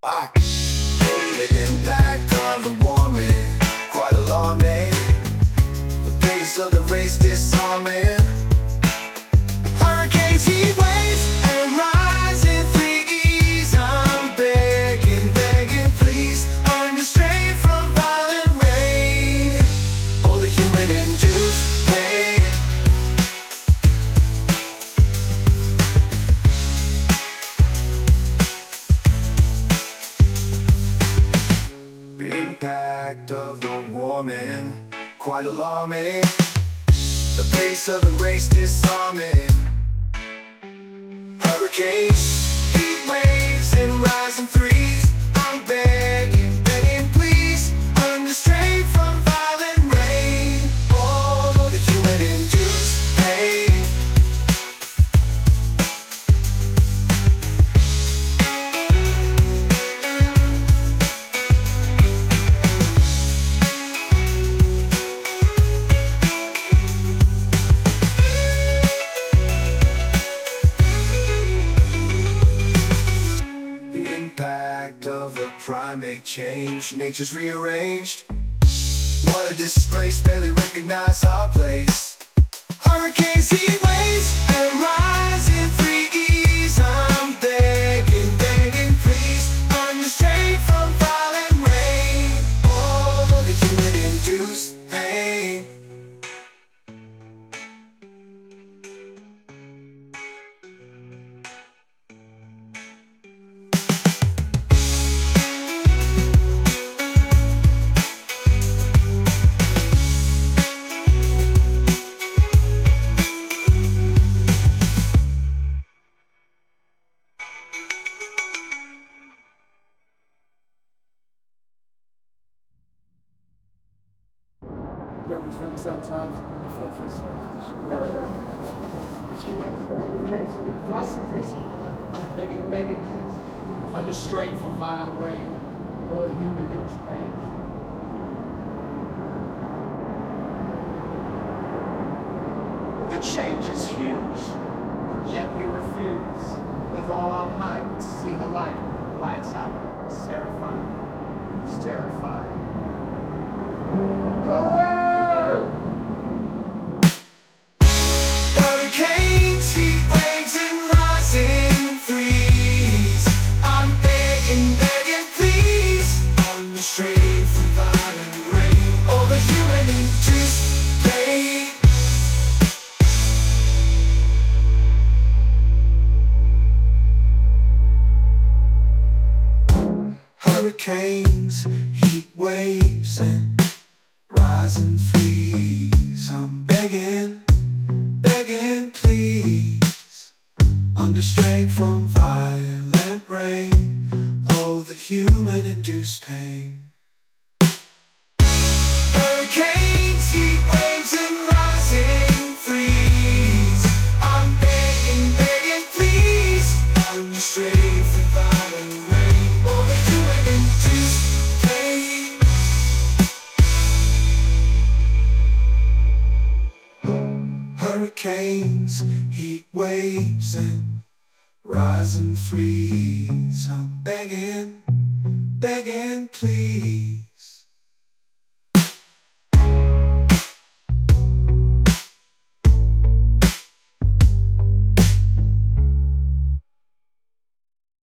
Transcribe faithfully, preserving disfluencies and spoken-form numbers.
I the impact of the warming, quite alarming. The pace of the race disarming. Hurricanes, heat waves, and rising threes. I'm begging, begging, please, unrestrained from violent rain. All the human-induced pain. The impact of the warming, quite alarming. The pace of the race disarming. Hurricanes, heat waves, and rising threes. I'm begging, begging, please, unrestrained from violent rain. All of the human-induced pain. Impact of the primate change, nature's rearranged. What a disgrace, barely recognize our place. Hurricanes, heat waves, and rising threes. I'm begging, begging, please, unrestrained from violent rain. All of the human-induced pain. Represent sometimes maybe maybe under straight from violent rain or human pain. The change is huge, yet we refuse with all our might to see the light. Lights out. It's terrifying. It's terrifying. Hurricanes, heat waves, and rising threes. I'm begging, begging, please, unrestrained from violent rain. All the human-induced pain. Hurricanes, heat waves, and rising threes. I'm begging, begging, please, unrestrained from violent rain. Oh, the human-induced pain. Hurricanes, heat waves, and rising threes. I'm begging, begging, please, unrestrained from violent rain. Oh, the human-induced pain. Hurricanes, heat waves, and rising threes. I'm begging, begging, please.